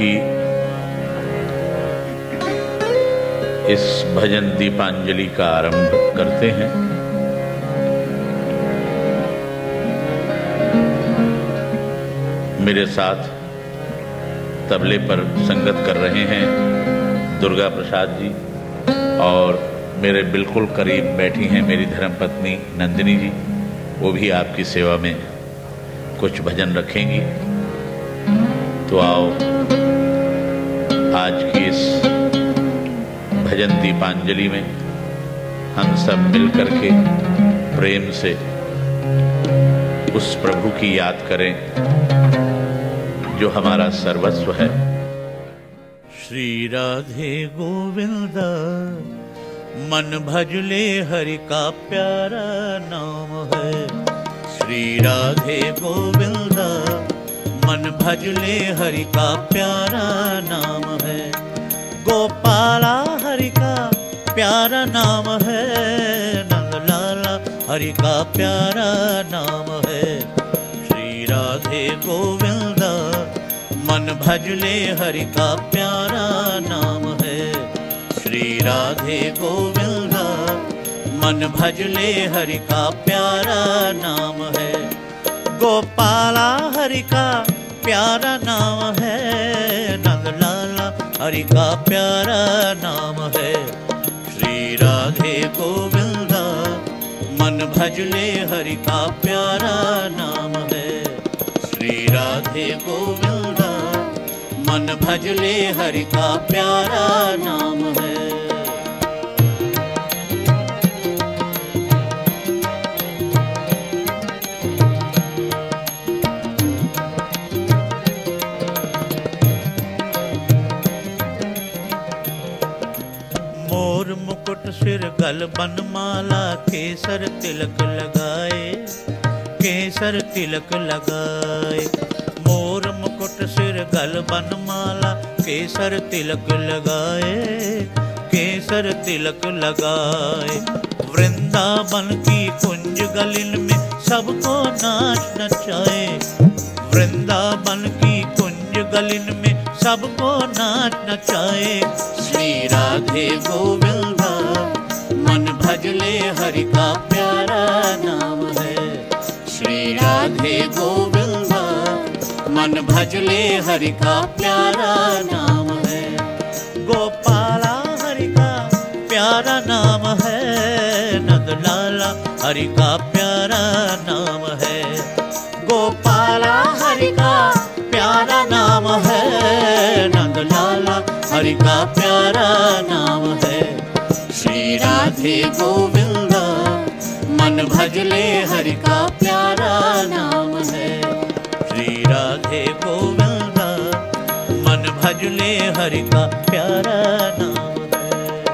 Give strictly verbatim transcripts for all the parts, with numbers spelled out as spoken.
की इस भजन दीपांजलि का आरंभ करते हैं। मेरे साथ तबले पर संगत कर रहे हैं दुर्गा प्रसाद जी, और मेरे बिल्कुल करीब बैठी हैं मेरी धर्मपत्नी नंदिनी जी। वो भी आपकी सेवा में कुछ भजन रखेंगी। तो आओ आज की इस भजन दीपांजलि में हम सब मिलकर के प्रेम से उस प्रभु की याद करें जो हमारा सर्वस्व है। श्री राधे गोविंदा मन भजले हरि का प्यारा नाम है। श्री राधे गोविंदा मन भजले हरि का प्यारा नाम है। गोपाला हरि का प्यारा नाम है। नंदलाला हरि का प्यारा नाम है। श्री राधे गोविंदा मन भजले हरि का प्यारा नाम है। श्री राधे गोविंदा मन भजले हरि का प्यारा नाम है। गोपाला हरि का प्यारा नाम है। नंदलाला हरि का प्यारा नाम है। श्री राधे गोविंदा मन भजले हरि का प्यारा नाम है। श्री राधे गोविंदा मन भजले हरि का प्यारा नाम है। मोर मुकुट सिर गल बनमाला केसर तिलक लगाए। केसर तिलक लगाए। मोर मुकुट सिर गल बनमाला केसर तिलक लगाए। केसर तिलक लगाए। वृंदावन की कुंज गलिन में सबको नाच नचाए। वृंदावन की कुंज गलिन में सबको नाच नचाए। श्री राधे गोविंदा मन भजले हरि का प्यारा नाम है। श्री राधे गोविंदा मन भजले हरि का प्यारा नाम है। गोपाला हरि का प्यारा नाम है। नंदलाला हरि का प्यारा नाम है। गोपाला हरि का प्यारा नाम है। नंदलाला हरि का प्यारा नाम है। श्री राधे गोविंदा मन भजले हरि का प्यारा नाम है। श्री राधे गोविंदा मन भजले हरि का प्यारा नाम है।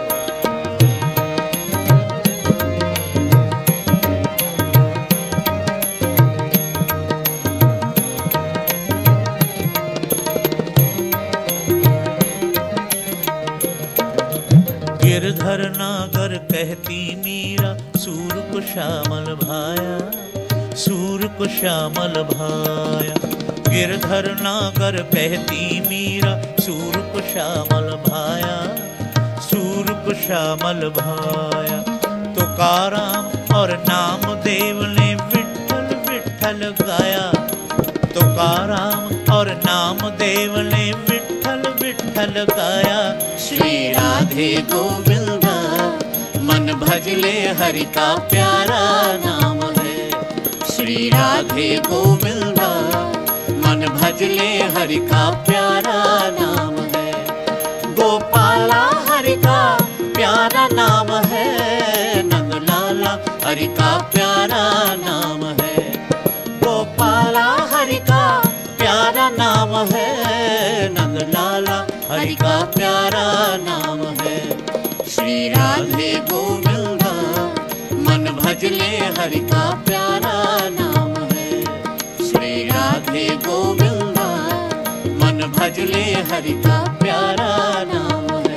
गिरधर नागर कहती मीरा सूर को श्यामल भाया। सूर को श्यामल भाया। गिरधर नागर कहती मीरा सूर को श्यामल भाया। सूर को श्यामल भाया। तुकाराम और नामदेव ने विठ्ठल विठ्ठल गाया। तुकाराम और नामदेव ने विठ्ठल विठ्ठल गाया। श्री राधे गोविंदा मन भजले हरि का प्यारा नाम है। श्री राधे गोविंदा मन भजले हरि का प्यारा नाम है। गोपाला हरि का प्यारा नाम है। नंदलाला हरि का प्यारा नाम है। गोपाला हरि का प्यारा नाम है। नंदलाला हरि का प्यारा नाम है। श्री राधे गोविंदा मन भजले हरि का प्यारा नाम है। श्री राधे गोविंदा मन भजले हरि का प्यारा नाम है।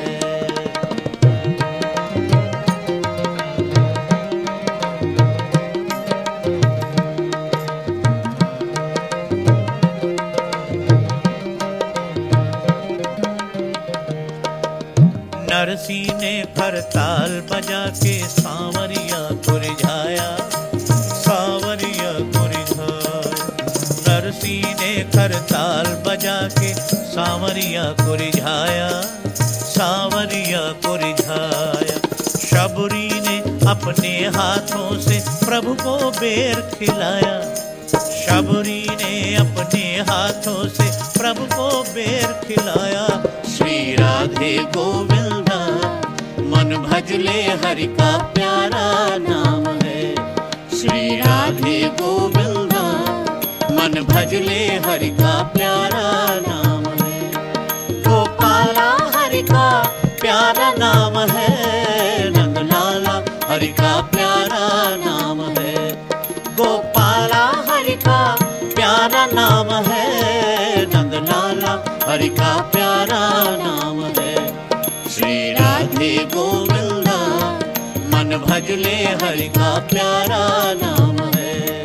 नरसी ने करताल बजा के सांवरिया को रिझाया, सांवरिया को रिझाया। नरसी ने करताल बजा के सांवरिया को रिझाया, सांवरिया को रिझाया। शबरी ने अपने हाथों से प्रभु को बेर खिलाया, शबरी ने अपने हाथों से प्रभु को बेर खिलाया। श्री राधे गोविंदा मन भजले हरि का प्यारा नाम है, श्री राधे गोविंदा मन भजले हरि का प्यारा नाम है। गोपाला हरि का प्यारा नाम है, नंदलाला हरि का प्यारा नाम है। गोपाला हरि का प्यारा नाम है, नंदलाला हरि का प्यारा नाम है। श्री राधे गोविंदा मन भजले हरि का प्यारा नाम है।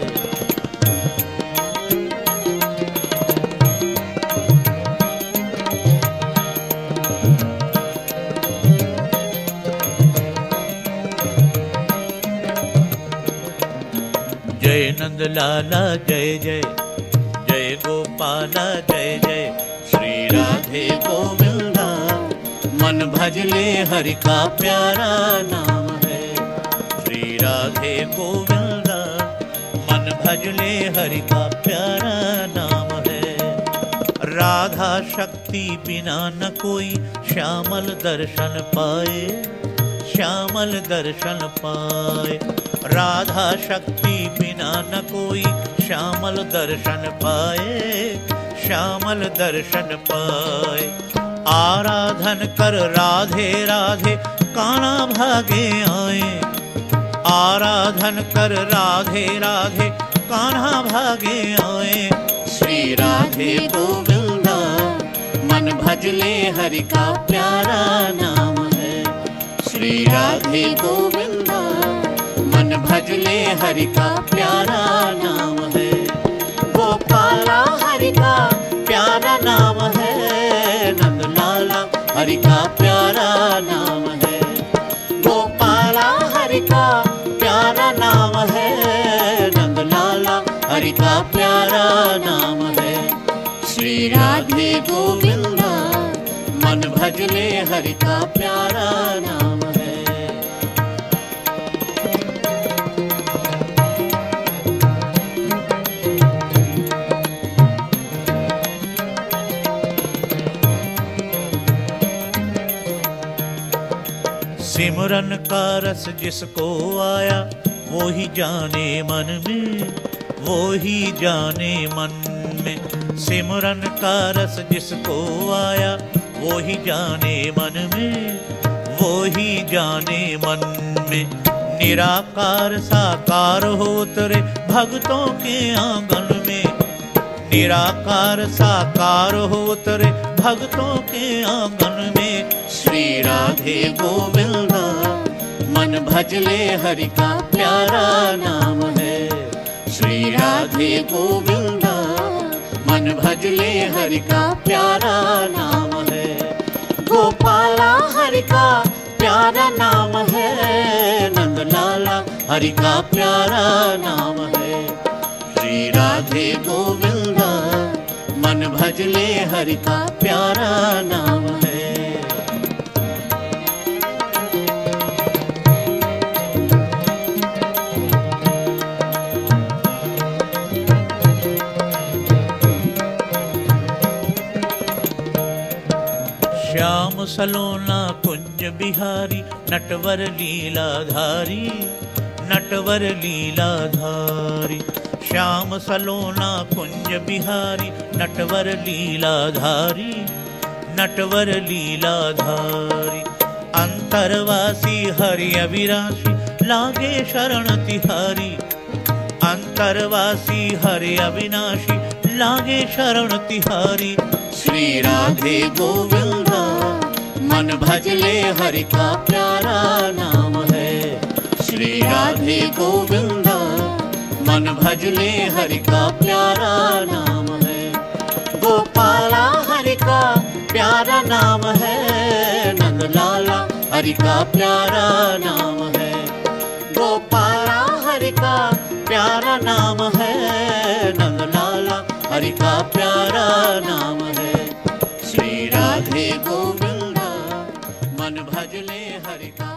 जय नंदलाला जय जय, जय गोपाला जय जय। श्री राधे गोविंदा मन भजले हरि का प्यारा नाम है, श्री राधे गोविंदा मन भजले हरि का प्यारा नाम है। राधा शक्ति बिना न कोई श्यामल दर्शन पाए, श्यामल दर्शन पाए। राधा शक्ति बिना न कोई श्यामल दर्शन पाए, श्यामल दर्शन पाए। आराधन कर राधे राधे कान्हा भागे आए, आराधन कर राधे राधे कान्हा भागे आए। श्री राधे गोविंदा मन भजले हरि का प्यारा नाम है, श्री राधे गोविंदा मन भजले हरि का प्यारा नाम है। गोपाला हरि का प्यारा नाम है, नंदलाला हरि का प्यारा नाम है। गोपाला हरि का प्यारा नाम है, नंदलाला हरि का प्यारा नाम है। श्री राधे गोविंदा मन भजले हरि का प्यारा नाम है। सिमरन का रस जिसको आया वो ही जाने मन में, वो ही जाने मन में। सिमरन का रस जिसको आया वो ही जाने मन में, वो ही जाने मन में। निराकार साकार हो उतरे भक्तों के आंगन में, निराकार साकार हो उतरे भक्तों के आंगन में। श्री राधे गोविंदा मन भजले हरि का प्यारा नाम है, श्री राधे गोविंदा मन भजले हरि का प्यारा नाम है। गोपाला हरि का प्यारा नाम है, नंदलाला हरि का प्यारा नाम है। श्री राधे गोविंदा मन भजले हरि का प्यारा नाम है। श्याम सलोना कुंज बिहारी नटवर लीलाधारी, नटवर लीलाधारी। श्याम सलोना कुंज बिहारी नटवर लीलाधारी, नटवर लीलाधारी। अंतरवासी हरि अविनाशी लागे शरण तिहारी, अंतरवासी हरि अविनाशी लागे शरण तिहारी। श्री राधे गोविंदा मन भजले हरि का प्यारा नाम है, श्री राधे गोविंदा मन भजले हरि का प्यारा नाम है। गोपाला हरि का प्यारा नाम है, नंदलाला हरि का प्यारा नाम है। गोपाला हरि का प्यारा नाम है, नंदलाला हरि का प्यारा नाम है। श्री राधे गोविंदा मन भजले हरि का